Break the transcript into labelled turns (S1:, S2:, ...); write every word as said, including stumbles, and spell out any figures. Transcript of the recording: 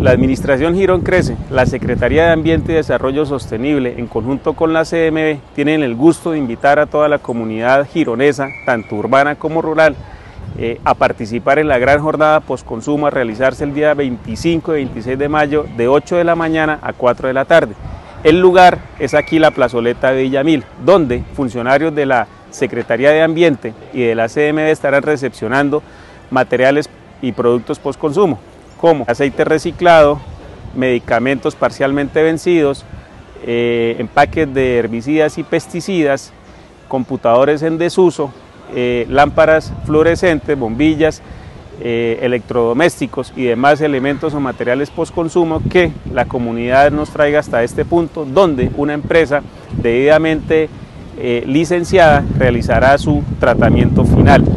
S1: La Administración Girón Crece, la Secretaría de Ambiente y Desarrollo Sostenible, en conjunto con la C M B, tienen el gusto de invitar a toda la comunidad gironesa, tanto urbana como rural, eh, a participar en la gran jornada postconsumo a realizarse el día veinticinco y veintiséis de mayo de ocho de la mañana a cuatro de la tarde. El lugar es aquí la plazoleta de Villamil, donde funcionarios de la Secretaría de Ambiente y de la C M B estarán recepcionando materiales y productos postconsumo, como aceite reciclado, medicamentos parcialmente vencidos, eh, empaques de herbicidas y pesticidas, computadores en desuso, eh, lámparas fluorescentes, bombillas, eh, electrodomésticos y demás elementos o materiales postconsumo que la comunidad nos traiga hasta este punto, donde una empresa debidamente eh, licenciada realizará su tratamiento final.